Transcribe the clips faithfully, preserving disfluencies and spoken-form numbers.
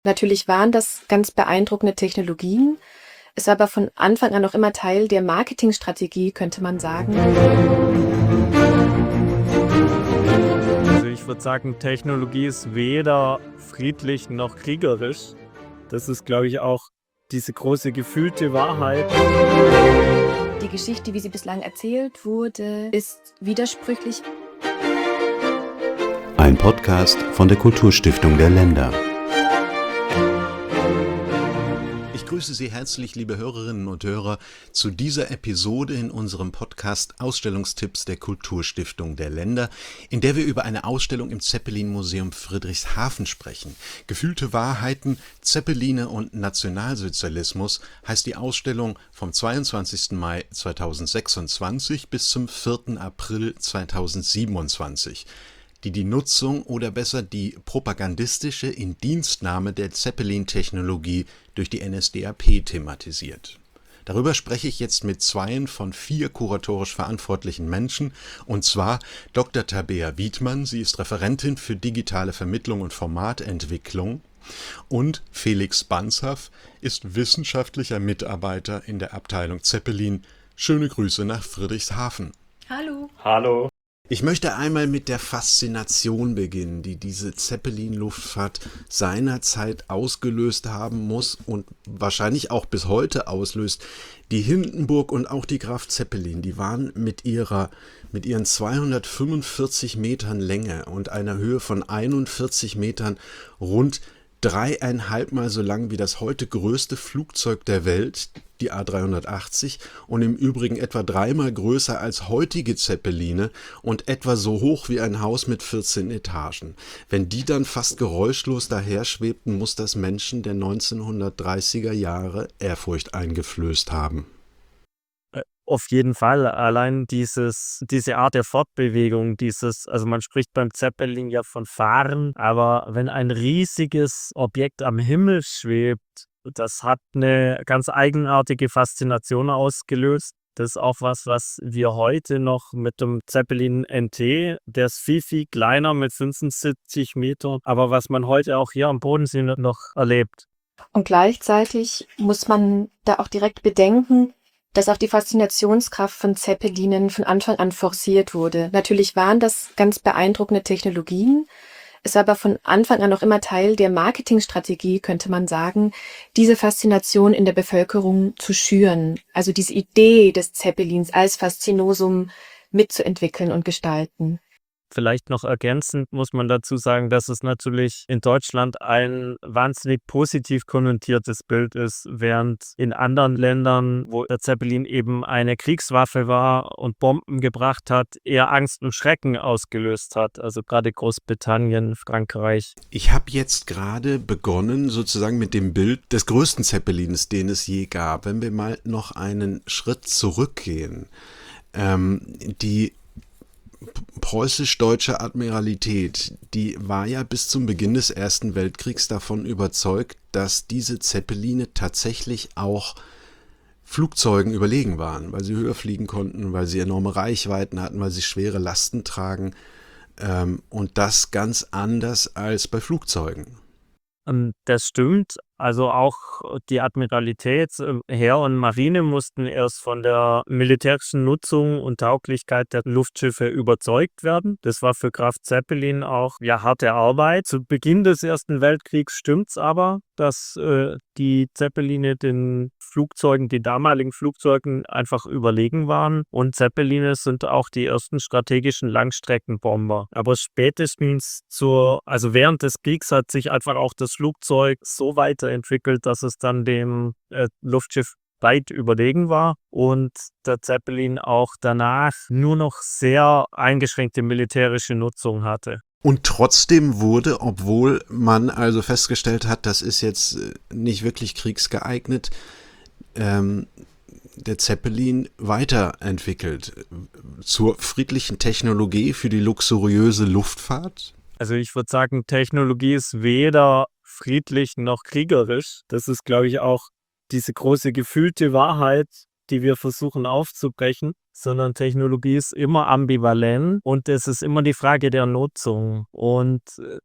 Natürlich waren das ganz beeindruckende Technologien, ist aber von Anfang an auch immer Teil der Marketingstrategie, könnte man sagen. Also ich würde sagen, Technologie ist weder friedlich noch kriegerisch. Das ist, glaube ich, auch diese große gefühlte Wahrheit. Die Geschichte, wie sie bislang erzählt wurde, ist widersprüchlich. Ein Podcast von der Kulturstiftung der Länder. Ich grüße Sie herzlich, liebe Hörerinnen und Hörer, zu dieser Episode in unserem Podcast Ausstellungstipps der Kulturstiftung der Länder, in der wir über eine Ausstellung im Zeppelin-Museum Friedrichshafen sprechen. Gefühlte Wahrheiten, Zeppeline und Nationalsozialismus heißt die Ausstellung vom zweiundzwanzigsten Mai zweitausendsechsundzwanzig bis zum vierten April zweitausendsiebenundzwanzig, die die Nutzung oder besser die propagandistische Indienstnahme der Zeppelin-Technologie durch die N S D A P thematisiert. Darüber spreche ich jetzt mit zweien von vier kuratorisch verantwortlichen Menschen, und zwar Doktor Tabea Wiedmann, sie ist Referentin für digitale Vermittlung und Formatentwicklung, und Felix Banzhaf ist wissenschaftlicher Mitarbeiter in der Abteilung Zeppelin. Schöne Grüße nach Friedrichshafen. Hallo. Hallo. Ich möchte einmal mit der Faszination beginnen, die diese Zeppelin-Luftfahrt seinerzeit ausgelöst haben muss und wahrscheinlich auch bis heute auslöst. Die Hindenburg und auch die Graf Zeppelin, die waren mit ihrer, mit ihren zweihundertfünfundvierzig Metern Länge und einer Höhe von einundvierzig Metern rund dreieinhalb Mal so lang wie das heute größte Flugzeug der Welt, die A dreihundertachtzig, und im Übrigen etwa dreimal größer als heutige Zeppeline und etwa so hoch wie ein Haus mit vierzehn Etagen. Wenn die dann fast geräuschlos daherschwebten, muss das Menschen der neunzehnhundertdreißiger Jahre Ehrfurcht eingeflößt haben. Auf jeden Fall, allein dieses, diese Art der Fortbewegung, dieses, also man spricht beim Zeppelin ja von Fahren, aber wenn ein riesiges Objekt am Himmel schwebt, das hat eine ganz eigenartige Faszination ausgelöst. Das ist auch was, was wir heute noch mit dem Zeppelin N T, der ist viel, viel kleiner mit fünfundsiebzig Metern, aber was man heute auch hier am Bodensee noch erlebt. Und gleichzeitig muss man da auch direkt bedenken, dass auch die Faszinationskraft von Zeppelinen von Anfang an forciert wurde. Natürlich waren das ganz beeindruckende Technologien, ist aber von Anfang an auch immer Teil der Marketingstrategie, könnte man sagen, diese Faszination in der Bevölkerung zu schüren. Also diese Idee des Zeppelins als Faszinosum mitzuentwickeln und gestalten. Vielleicht noch ergänzend muss man dazu sagen, dass es natürlich in Deutschland ein wahnsinnig positiv konnotiertes Bild ist, während in anderen Ländern, wo der Zeppelin eben eine Kriegswaffe war und Bomben gebracht hat, eher Angst und Schrecken ausgelöst hat. Also gerade Großbritannien, Frankreich. Ich habe jetzt gerade begonnen, sozusagen mit dem Bild des größten Zeppelins, den es je gab. Wenn wir mal noch einen Schritt zurückgehen, ähm, die preußisch-deutsche Admiralität, die war ja bis zum Beginn des Ersten Weltkriegs davon überzeugt, dass diese Zeppeline tatsächlich auch Flugzeugen überlegen waren, weil sie höher fliegen konnten, weil sie enorme Reichweiten hatten, weil sie schwere Lasten tragen, ähm, und das ganz anders als bei Flugzeugen. Ähm, Das stimmt. Also auch die Admiralität, äh, Heer und Marine mussten erst von der militärischen Nutzung und Tauglichkeit der Luftschiffe überzeugt werden. Das war für Graf Zeppelin auch ja harte Arbeit. Zu Beginn des Ersten Weltkriegs stimmt's aber, dass äh, die Zeppeline den Flugzeugen, die damaligen Flugzeugen einfach überlegen waren. Und Zeppeline sind auch die ersten strategischen Langstreckenbomber. Aber spätestens zur, also während des Kriegs hat sich einfach auch das Flugzeug so weiterentwickelt, dass es dann dem äh, Luftschiff weit überlegen war und der Zeppelin auch danach nur noch sehr eingeschränkte militärische Nutzung hatte. Und trotzdem wurde, obwohl man also festgestellt hat, das ist jetzt nicht wirklich kriegsgeeignet, ähm, der Zeppelin weiterentwickelt zur friedlichen Technologie für die luxuriöse Luftfahrt. Also ich würde sagen, Technologie ist weder friedlich noch kriegerisch. Das ist, glaube ich, auch diese große gefühlte Wahrheit, die wir versuchen aufzubrechen, sondern Technologie ist immer ambivalent und es ist immer die Frage der Nutzung. Und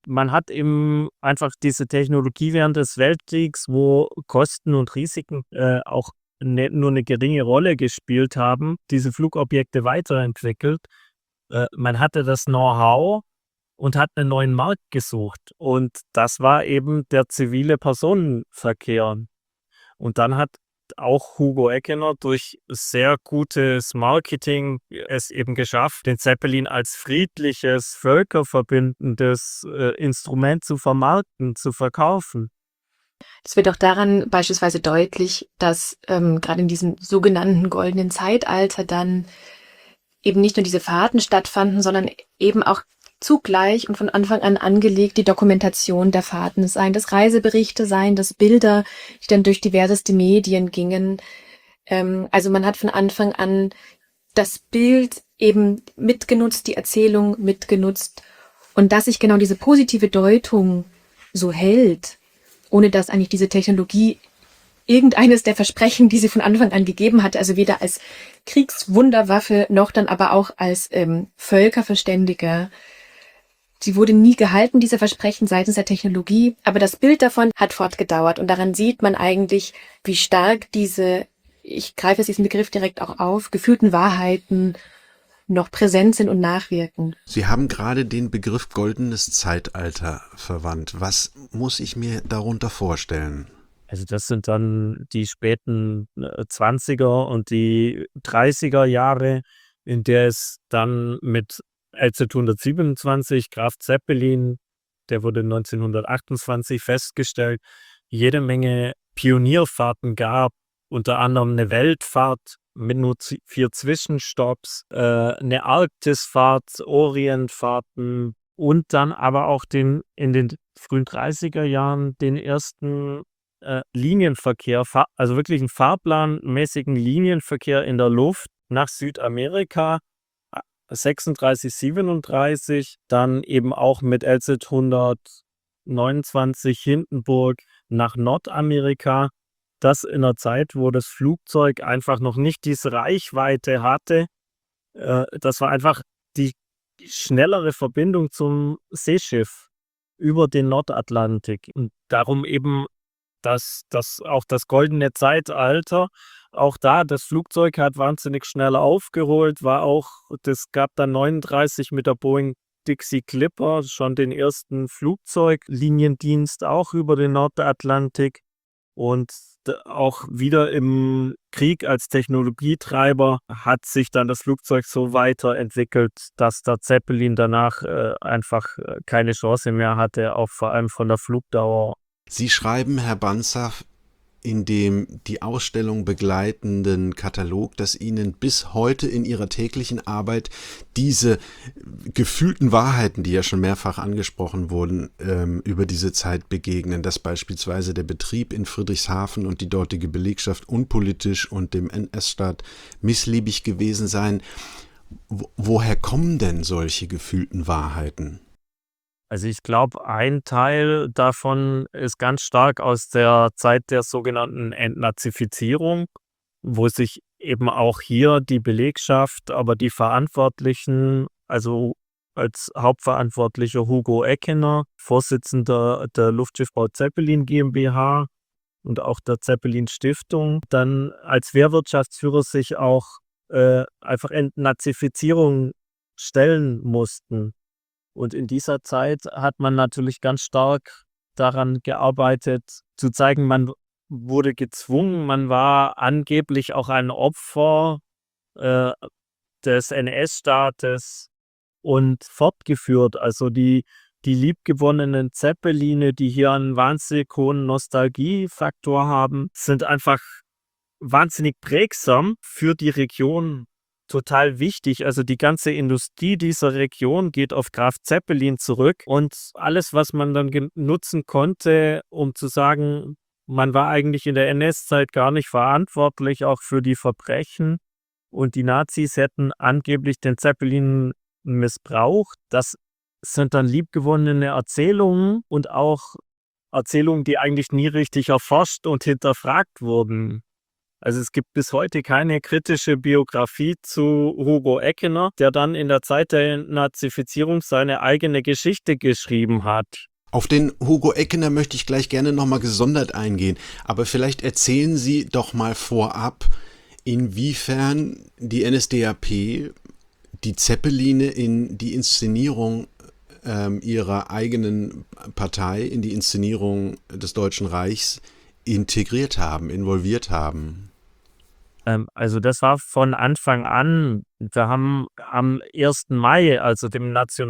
man hat eben einfach diese Technologie während des Weltkriegs, wo Kosten und Risiken äh, auch ne, nur eine geringe Rolle gespielt haben, diese Flugobjekte weiterentwickelt. Äh, man hatte das Know-how und hat einen neuen Markt gesucht. Und das war eben der zivile Personenverkehr. Und dann hat auch Hugo Eckener durch sehr gutes Marketing es eben geschafft, den Zeppelin als friedliches, völkerverbindendes äh, Instrument zu vermarkten, zu verkaufen. Es wird auch daran beispielsweise deutlich, dass ähm, gerade in diesem sogenannten goldenen Zeitalter dann eben nicht nur diese Fahrten stattfanden, sondern eben auch zugleich und von Anfang an angelegt die Dokumentation der Fahrten, seien das Reiseberichte, seien das Bilder, die dann durch diverseste Medien gingen. Ähm, also man hat von Anfang an das Bild eben mitgenutzt, die Erzählung mitgenutzt. Und dass sich genau diese positive Deutung so hält, ohne dass eigentlich diese Technologie irgendeines der Versprechen, die sie von Anfang an gegeben hatte, also weder als Kriegswunderwaffe noch dann aber auch als ähm, Völkerverständiger. Sie wurde nie gehalten, diese Versprechen seitens der Technologie, aber das Bild davon hat fortgedauert und daran sieht man eigentlich, wie stark diese, ich greife jetzt diesen Begriff direkt auch auf, gefühlten Wahrheiten noch präsent sind und nachwirken. Sie haben gerade den Begriff goldenes Zeitalter verwandt. Was muss ich mir darunter vorstellen? Also das sind dann die späten äh, zwanziger und die dreißiger Jahre, in der es dann mit L Z hundertsiebenundzwanzig, Graf Zeppelin, der wurde neunzehnhundertachtundzwanzig festgestellt, jede Menge Pionierfahrten gab, unter anderem eine Weltfahrt mit nur zi- vier Zwischenstopps, äh, eine Arktisfahrt, Orientfahrten und dann aber auch den in den frühen dreißiger Jahren den ersten äh, Linienverkehr, fa- also wirklich einen fahrplanmäßigen Linienverkehr in der Luft nach Südamerika, a- sechsunddreißig, siebenunddreißig, dann eben auch mit L Z hundertneunundzwanzig Hindenburg nach Nordamerika. Das in einer Zeit, wo das Flugzeug einfach noch nicht diese Reichweite hatte. Äh, das war einfach die schnellere Verbindung zum Seeschiff über den Nordatlantik. Und darum eben das, das auch das goldene Zeitalter. Auch da, das Flugzeug hat wahnsinnig schnell aufgeholt, war auch, das gab dann neununddreißig mit der Boeing Dixie Clipper schon den ersten Flugzeugliniendienst auch über den Nordatlantik. Und d- auch wieder im Krieg als Technologietreiber hat sich dann das Flugzeug so weiterentwickelt, dass der Zeppelin danach äh, einfach äh, keine Chance mehr hatte, auch vor allem von der Flugdauer. Sie schreiben, Herr Banzhaf, in dem die Ausstellung begleitenden Katalog, dass Ihnen bis heute in Ihrer täglichen Arbeit diese gefühlten Wahrheiten, die ja schon mehrfach angesprochen wurden, ähm, über diese Zeit begegnen, dass beispielsweise der Betrieb in Friedrichshafen und die dortige Belegschaft unpolitisch und dem N S-Staat missliebig gewesen seien. Wo, woher kommen denn solche gefühlten Wahrheiten? Also ich glaube, ein Teil davon ist ganz stark aus der Zeit der sogenannten Entnazifizierung, wo sich eben auch hier die Belegschaft, aber die Verantwortlichen, also als Hauptverantwortlicher Hugo Eckener, Vorsitzender der Luftschiffbau Zeppelin GmbH und auch der Zeppelin Stiftung, dann als Wehrwirtschaftsführer sich auch äh, einfach Entnazifizierung stellen mussten. Und in dieser Zeit hat man natürlich ganz stark daran gearbeitet, zu zeigen, man wurde gezwungen, man war angeblich auch ein Opfer äh, des N S-Staates und fortgeführt. Also die, die liebgewonnenen Zeppeline, die hier einen wahnsinnig hohen Nostalgiefaktor haben, sind einfach wahnsinnig prägsam für die Region. Total wichtig. Also die ganze Industrie dieser Region geht auf Graf Zeppelin zurück und alles, was man dann gen- nutzen konnte, um zu sagen, man war eigentlich in der N S-Zeit gar nicht verantwortlich, auch für die Verbrechen und die Nazis hätten angeblich den Zeppelin missbraucht. Das sind dann liebgewonnene Erzählungen und auch Erzählungen, die eigentlich nie richtig erforscht und hinterfragt wurden. Also es gibt bis heute keine kritische Biografie zu Hugo Eckener, der dann in der Zeit der Nazifizierung seine eigene Geschichte geschrieben hat. Auf den Hugo Eckener möchte ich gleich gerne nochmal gesondert eingehen, aber vielleicht erzählen Sie doch mal vorab, inwiefern die N S D A P die Zeppeline in die Inszenierung ähm, ihrer eigenen Partei, in die Inszenierung des Deutschen Reichs integriert haben, involviert haben. Ähm, also das war von Anfang an. Wir haben am ersten Mai, also dem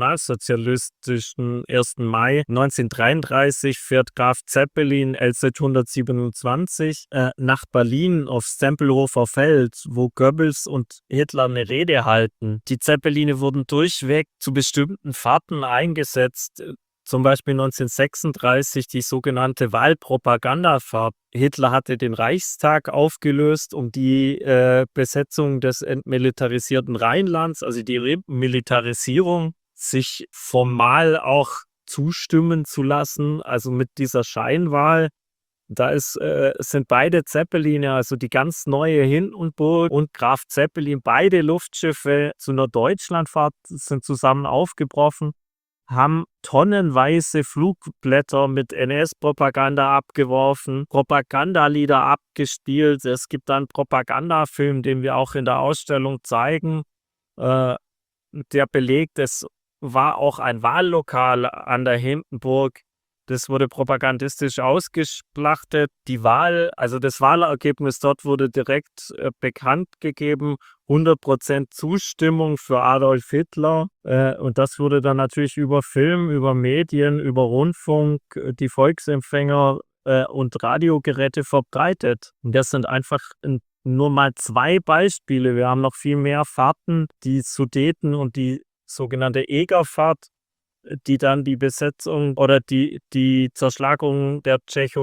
nationalsozialistischen ersten Mai neunzehnhundertdreiunddreißig, fährt Graf Zeppelin L Z hundertsiebenundzwanzig äh, nach Berlin aufs Tempelhofer Feld, wo Goebbels und Hitler eine Rede halten. Die Zeppeline wurden durchweg zu bestimmten Fahrten eingesetzt. Zum Beispiel neunzehnhundertsechsunddreißig die sogenannte Wahlpropagandafahrt. Hitler hatte den Reichstag aufgelöst, um die äh, Besetzung des entmilitarisierten Rheinlands, also die Remilitarisierung, sich formal auch zustimmen zu lassen, also mit dieser Scheinwahl. Da ist, äh, sind beide Zeppeline, also die ganz neue Hindenburg und Graf Zeppelin, beide Luftschiffe zu einer Deutschlandfahrt sind zusammen aufgebrochen, haben tonnenweise Flugblätter mit N S-Propaganda abgeworfen, Propagandalieder abgespielt. Es gibt einen Propagandafilm, den wir auch in der Ausstellung zeigen, äh, der belegt, es war auch ein Wahllokal an der Hindenburg. Das wurde propagandistisch ausgeschlachtet. Die Wahl, also das Wahlergebnis dort wurde direkt äh, bekannt gegeben. hundert Prozent Zustimmung für Adolf Hitler. Äh, und das wurde dann natürlich über Film, über Medien, über Rundfunk, äh, die Volksempfänger äh, und Radiogeräte verbreitet. Und das sind einfach n- nur mal zwei Beispiele. Wir haben noch viel mehr Fahrten, die Sudeten und die sogenannte Egerfahrt, die dann die Besetzung oder die, die Zerschlagung der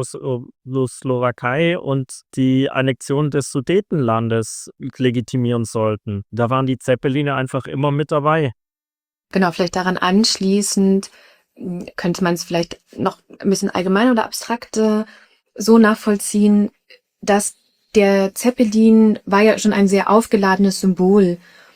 Tschechoslowakei und die Annexion des Sudetenlandes legitimieren sollten. Da waren die Zeppeline einfach immer mit dabei. Genau, vielleicht daran anschließend mh, könnte man es vielleicht noch ein bisschen allgemein oder abstrakter so nachvollziehen, dass der Zeppelin war ja schon ein sehr aufgeladenes Symbol,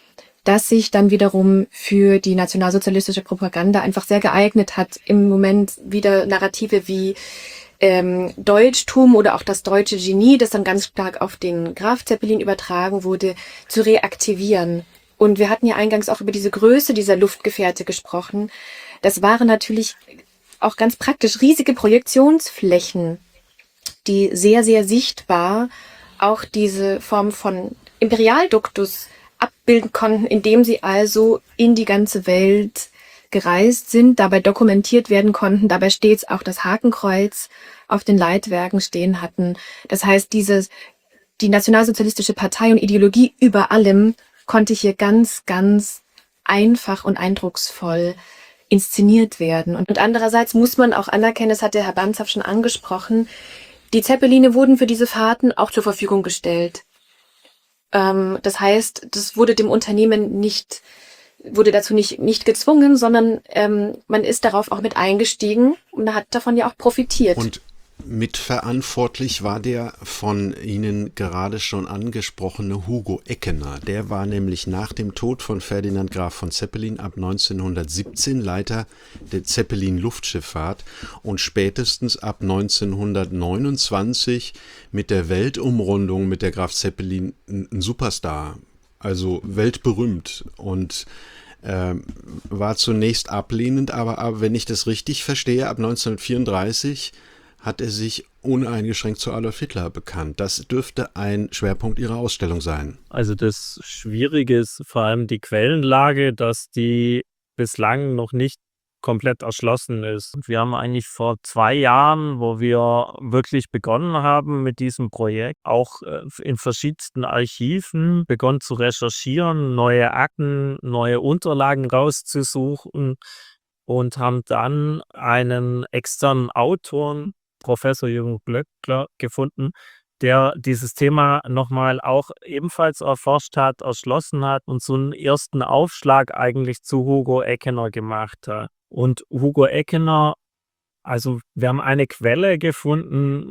das sich dann wiederum für die nationalsozialistische Propaganda einfach sehr geeignet hat, im Moment wieder Narrative wie ähm, Deutschtum oder auch das deutsche Genie, das dann ganz stark auf den Graf Zeppelin übertragen wurde, zu reaktivieren. Und wir hatten ja eingangs auch über diese Größe dieser Luftgefährte gesprochen. Das waren natürlich auch ganz praktisch riesige Projektionsflächen, die sehr, sehr sichtbar auch diese Form von Imperialduktus abbilden konnten, indem sie also in die ganze Welt gereist sind, dabei dokumentiert werden konnten, dabei stets auch das Hakenkreuz auf den Leitwerken stehen hatten. Das heißt, dieses, die nationalsozialistische Partei und Ideologie über allem konnte hier ganz, ganz einfach und eindrucksvoll inszeniert werden. Und andererseits muss man auch anerkennen, das hat der Herr Banzhaf schon angesprochen, die Zeppeline wurden für diese Fahrten auch zur Verfügung gestellt. Ähm, das heißt, das wurde dem Unternehmen nicht, wurde dazu nicht, nicht gezwungen, sondern ähm, man ist darauf auch mit eingestiegen und hat davon ja auch profitiert. Und mitverantwortlich war der von Ihnen gerade schon angesprochene Hugo Eckener. Der war nämlich nach dem Tod von Ferdinand Graf von Zeppelin ab neunzehnhundertsiebzehn Leiter der Zeppelin-Luftschifffahrt und spätestens ab neunzehnhundertneunundzwanzig mit der Weltumrundung mit der Graf Zeppelin ein Superstar, also weltberühmt, und ähm, war zunächst ablehnend, aber, aber wenn ich das richtig verstehe, ab neunzehnhundertvierunddreißig hat er sich uneingeschränkt zu Adolf Hitler bekannt. Das dürfte ein Schwerpunkt Ihrer Ausstellung sein. Also das Schwierige ist vor allem die Quellenlage, dass die bislang noch nicht komplett erschlossen ist. Und wir haben eigentlich vor zwei Jahren, wo wir wirklich begonnen haben mit diesem Projekt, auch äh, in verschiedensten Archiven begonnen zu recherchieren, neue Akten, neue Unterlagen rauszusuchen und haben dann einen externen Autoren, Professor Jürgen Glöckler, gefunden, der dieses Thema nochmal auch ebenfalls erforscht hat, erschlossen hat und so einen ersten Aufschlag eigentlich zu Hugo Eckener gemacht hat. Und Hugo Eckener, also wir haben eine Quelle gefunden,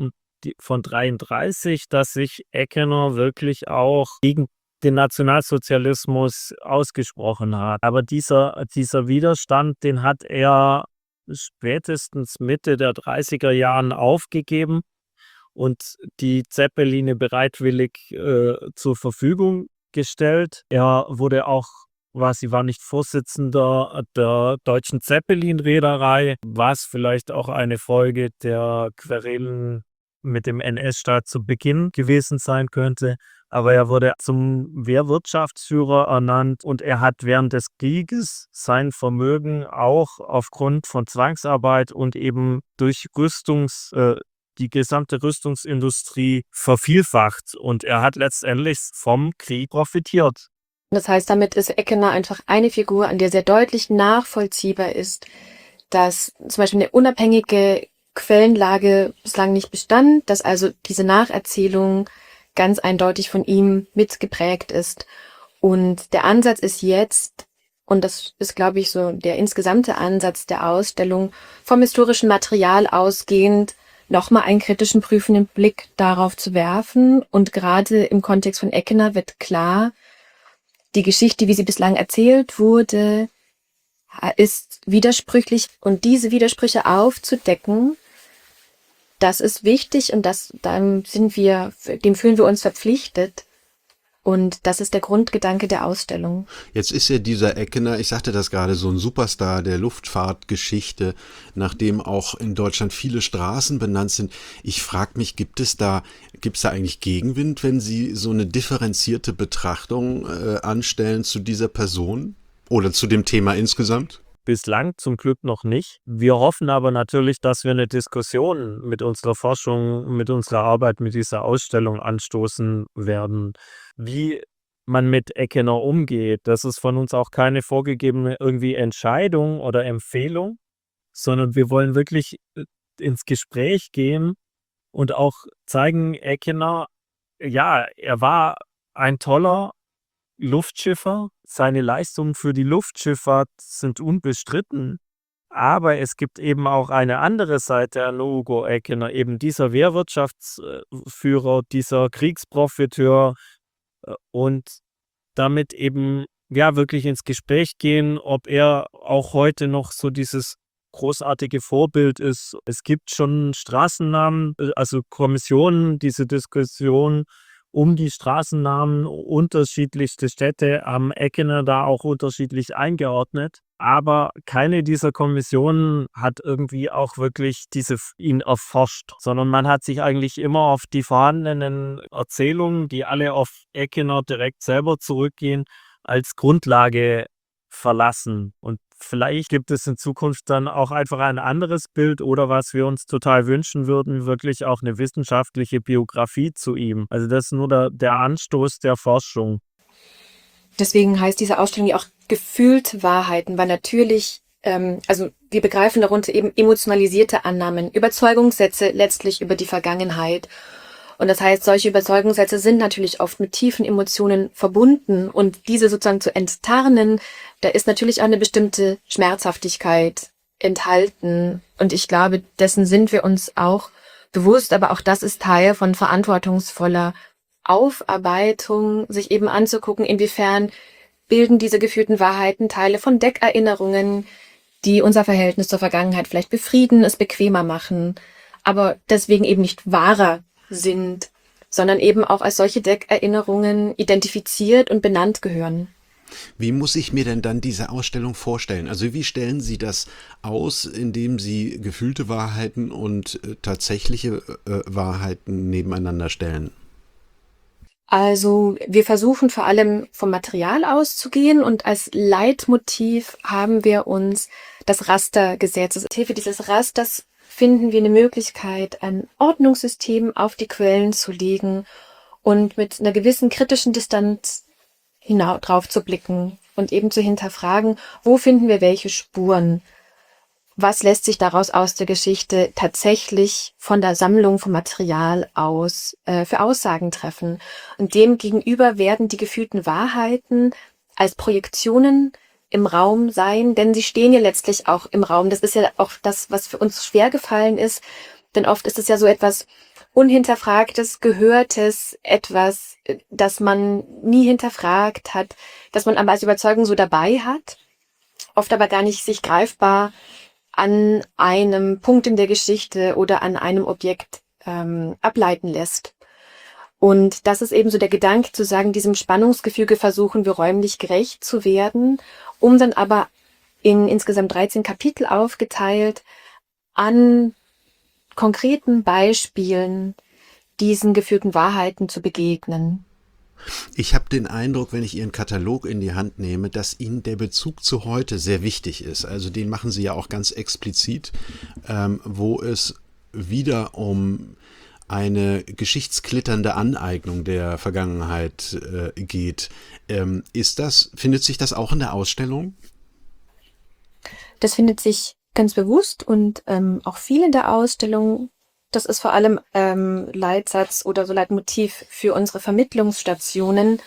die, von dreiunddreißig, dass sich Eckener wirklich auch gegen den Nationalsozialismus ausgesprochen hat. Aber dieser, dieser Widerstand, den hat er spätestens Mitte der dreißiger Jahren aufgegeben und die Zeppeline bereitwillig äh, zur Verfügung gestellt. Er wurde auch, quasi war nicht Vorsitzender der deutschen Zeppelin-Reederei, was vielleicht auch eine Folge der Querelen mit dem N S-Staat zu Beginn gewesen sein könnte. Aber er wurde zum Wehrwirtschaftsführer ernannt und er hat während des Krieges sein Vermögen auch aufgrund von Zwangsarbeit und eben durch Rüstungs, äh, die gesamte Rüstungsindustrie vervielfacht. Und er hat letztendlich vom Krieg profitiert. Das heißt, damit ist Eckener einfach eine Figur, an der sehr deutlich nachvollziehbar ist, dass zum Beispiel eine unabhängige Quellenlage bislang nicht bestand, dass also diese Nacherzählung ganz eindeutig von ihm mitgeprägt ist. Und der Ansatz ist jetzt, und das ist, glaube ich, so der insgesamte Ansatz der Ausstellung, vom historischen Material ausgehend nochmal einen kritischen, prüfenden Blick darauf zu werfen. Und gerade im Kontext von Eckener wird klar, die Geschichte, wie sie bislang erzählt wurde, ist widersprüchlich. Und diese Widersprüche aufzudecken, das ist wichtig und das, dann sind wir, dem fühlen wir uns verpflichtet. Und das ist der Grundgedanke der Ausstellung. Jetzt ist ja dieser Eckener, ich sagte das gerade, so ein Superstar der Luftfahrtgeschichte, nachdem auch in Deutschland viele Straßen benannt sind. Ich frage mich, gibt es da, gibt es da eigentlich Gegenwind, wenn Sie so eine differenzierte Betrachtung äh, anstellen zu dieser Person oder zu dem Thema insgesamt? Bislang zum Glück noch nicht. Wir hoffen aber natürlich, dass wir eine Diskussion mit unserer Forschung, mit unserer Arbeit, mit dieser Ausstellung anstoßen werden, wie man mit Eckener umgeht. Das ist von uns auch keine vorgegebene irgendwie Entscheidung oder Empfehlung, sondern wir wollen wirklich ins Gespräch gehen und auch zeigen, Eckener, ja, er war ein toller Luftschiffer. Seine Leistungen für die Luftschifffahrt sind unbestritten. Aber es gibt eben auch eine andere Seite an Hugo Eckener, eben dieser Wehrwirtschaftsführer, dieser Kriegsprofiteur und damit eben ja wirklich ins Gespräch gehen, ob er auch heute noch so dieses großartige Vorbild ist. Es gibt schon Straßennamen, also Kommissionen, diese Diskussion um die Straßennamen, unterschiedlichste Städte haben Eckener da auch unterschiedlich eingeordnet. Aber keine dieser Kommissionen hat irgendwie auch wirklich diese ihn erforscht, sondern man hat sich eigentlich immer auf die vorhandenen Erzählungen, die alle auf Eckener direkt selber zurückgehen, als Grundlage verlassen. Und vielleicht gibt es in Zukunft dann auch einfach ein anderes Bild oder was wir uns total wünschen würden, wirklich auch eine wissenschaftliche Biografie zu ihm. Also das ist nur der, der Anstoß der Forschung. Deswegen heißt diese Ausstellung ja auch gefühlt Wahrheiten, weil natürlich, ähm, also wir begreifen darunter eben emotionalisierte Annahmen, Überzeugungssätze letztlich über die Vergangenheit. Und das heißt, solche Überzeugungssätze sind natürlich oft mit tiefen Emotionen verbunden und diese sozusagen zu enttarnen, da ist natürlich auch eine bestimmte Schmerzhaftigkeit enthalten. Und ich glaube, dessen sind wir uns auch bewusst, aber auch das ist Teil von verantwortungsvoller Aufarbeitung, sich eben anzugucken, inwiefern bilden diese gefühlten Wahrheiten Teile von Deckerinnerungen, die unser Verhältnis zur Vergangenheit vielleicht befrieden, es bequemer machen, aber deswegen eben nicht wahrer sind, sondern eben auch als solche Deckerinnerungen identifiziert und benannt gehören. Wie muss ich mir denn dann diese Ausstellung vorstellen? Also wie stellen Sie das aus, indem Sie gefühlte Wahrheiten und äh, tatsächliche äh, Wahrheiten nebeneinander stellen? Also wir versuchen vor allem vom Material auszugehen und als Leitmotiv haben wir uns das Raster gesetzt. Also mit Hilfe dieses Rasters finden wir eine Möglichkeit, ein Ordnungssystem auf die Quellen zu legen und mit einer gewissen kritischen Distanz hinaus drauf zu blicken und eben zu hinterfragen, wo finden wir welche Spuren? Was lässt sich daraus aus der Geschichte tatsächlich von der Sammlung von Material aus äh, für Aussagen treffen? Und dem gegenüber werden die gefühlten Wahrheiten als Projektionen im Raum sein, denn sie stehen ja letztlich auch im Raum. Das ist ja auch das, was für uns schwer gefallen ist, denn oft ist es ja so etwas Unhinterfragtes, Gehörtes, etwas, das man nie hinterfragt hat, das man aber als Überzeugung so dabei hat, oft aber gar nicht sich greifbar an einem Punkt in der Geschichte oder an einem Objekt ähm, ableiten lässt. Und das ist eben so der Gedanke, zu sagen, diesem Spannungsgefüge versuchen wir räumlich gerecht zu werden, um dann aber in insgesamt dreizehn Kapitel aufgeteilt an konkreten Beispielen diesen geführten Wahrheiten zu begegnen. Ich habe den Eindruck, wenn ich Ihren Katalog in die Hand nehme, dass Ihnen der Bezug zu heute sehr wichtig ist. Also den machen Sie ja auch ganz explizit, ähm, wo es wieder um eine geschichtsklitternde Aneignung der Vergangenheit äh, geht. Ähm, ist das, findet sich das auch in der Ausstellung? Das findet sich ganz bewusst und ähm, auch viel in der Ausstellung. Das ist vor allem ähm, Leitsatz oder so Leitmotiv für unsere Vermittlungsstationen.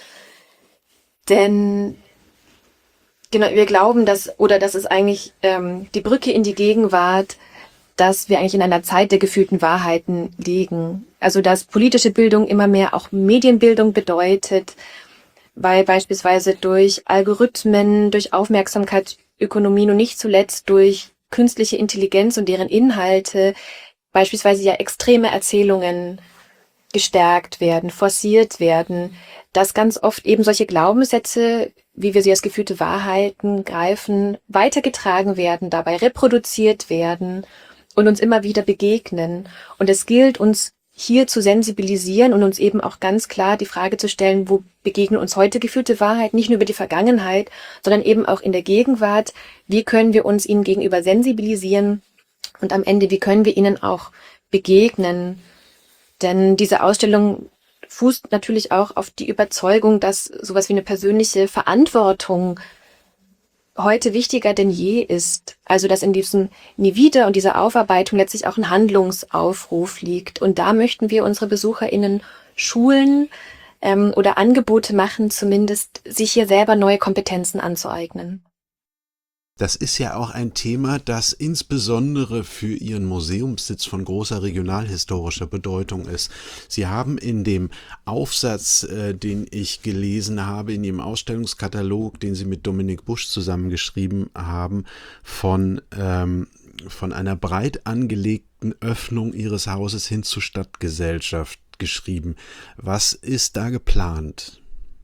Denn genau, wir glauben, dass, oder das ist eigentlich ähm, die Brücke in die Gegenwart, dass wir eigentlich in einer Zeit der gefühlten Wahrheiten liegen. Also dass politische Bildung immer mehr auch Medienbildung bedeutet, weil beispielsweise durch Algorithmen, durch Aufmerksamkeitsökonomien und nicht zuletzt durch künstliche Intelligenz und deren Inhalte beispielsweise ja extreme Erzählungen gestärkt werden, forciert werden, dass ganz oft eben solche Glaubenssätze, wie wir sie als gefühlte Wahrheiten greifen, weitergetragen werden, dabei reproduziert werden und uns immer wieder begegnen. Und es gilt, uns hier zu sensibilisieren und uns eben auch ganz klar die Frage zu stellen, wo begegnen uns heute gefühlte Wahrheit, nicht nur über die Vergangenheit, sondern eben auch in der Gegenwart. Wie können wir uns ihnen gegenüber sensibilisieren und am Ende, wie können wir ihnen auch begegnen? Denn diese Ausstellung fußt natürlich auch auf die Überzeugung, dass sowas wie eine persönliche Verantwortung heute wichtiger denn je ist. Also dass in diesem Nie wieder und dieser Aufarbeitung letztlich auch ein Handlungsaufruf liegt. Und da möchten wir unsere BesucherInnen schulen ähm, oder Angebote machen, zumindest sich hier selber neue Kompetenzen anzueignen. Das ist ja auch ein Thema, das insbesondere für Ihren Museumssitz von großer regionalhistorischer Bedeutung ist. Sie haben in dem Aufsatz, äh, den ich gelesen habe, in Ihrem Ausstellungskatalog, den Sie mit Dominik Busch zusammengeschrieben haben, von, ähm, von einer breit angelegten Öffnung Ihres Hauses hin zur Stadtgesellschaft geschrieben. Was ist da geplant?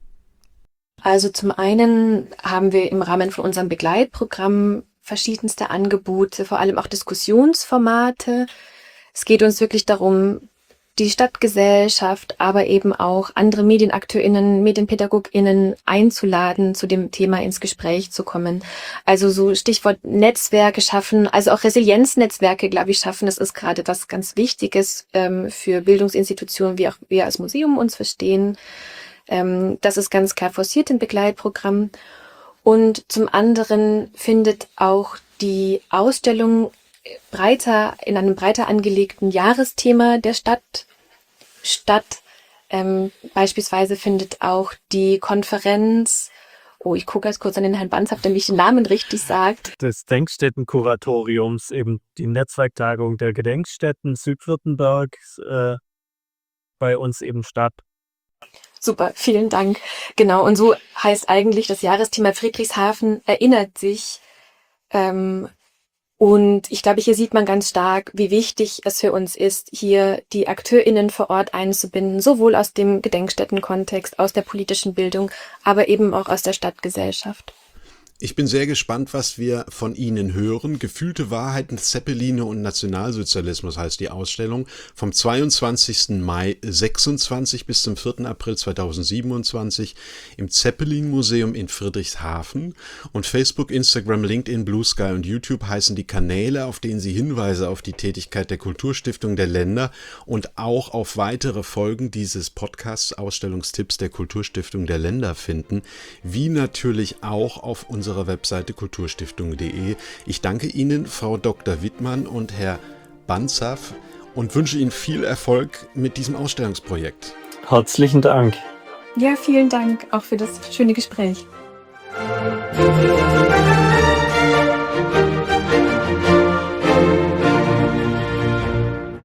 Also zum einen haben wir im Rahmen von unserem Begleitprogramm verschiedenste Angebote, vor allem auch Diskussionsformate. Es geht uns wirklich darum, die Stadtgesellschaft, aber eben auch andere MedienakteurInnen, MedienpädagogInnen einzuladen, zu dem Thema ins Gespräch zu kommen. Also so Stichwort Netzwerke schaffen, also auch Resilienznetzwerke, glaube ich, schaffen. Das ist gerade was ganz Wichtiges ähm, für Bildungsinstitutionen, wie auch wir als Museum uns verstehen. Ähm, das ist ganz klar forciert im Begleitprogramm. Und zum anderen findet auch die Ausstellung breiter, in einem breiter angelegten Jahresthema der Stadt statt. Ähm, beispielsweise findet auch die Konferenz, oh, ich gucke jetzt kurz an den Herrn Banzhaf, der mich den Namen richtig sagt. Des Denkstättenkuratoriums, eben die Netzwerktagung der Gedenkstätten Südwürttembergs äh, bei uns eben statt. Super, vielen Dank. Genau, und so heißt eigentlich das Jahresthema Friedrichshafen erinnert sich. Ähm, und ich glaube, hier sieht man ganz stark, wie wichtig es für uns ist, hier die AkteurInnen vor Ort einzubinden, sowohl aus dem Gedenkstättenkontext, aus der politischen Bildung, aber eben auch aus der Stadtgesellschaft. Ich bin sehr gespannt, was wir von Ihnen hören. Gefühlte Wahrheiten, Zeppeline und Nationalsozialismus heißt die Ausstellung. Vom zweiundzwanzigsten Mai sechsundzwanzig bis zum vierten April zweitausendsiebenundzwanzig im Zeppelin-Museum in Friedrichshafen. Und Facebook, Instagram, LinkedIn, Blue Sky und YouTube heißen die Kanäle, auf denen Sie Hinweise auf die Tätigkeit der Kulturstiftung der Länder und auch auf weitere Folgen dieses Podcasts Ausstellungstipps der Kulturstiftung der Länder finden, wie natürlich auch auf unserer unserer Webseite kulturstiftung punkt de. Ich danke Ihnen, Frau Doktor Wittmann und Herr Banzhaf, und wünsche Ihnen viel Erfolg mit diesem Ausstellungsprojekt. Herzlichen Dank. Ja, vielen Dank auch für das schöne Gespräch.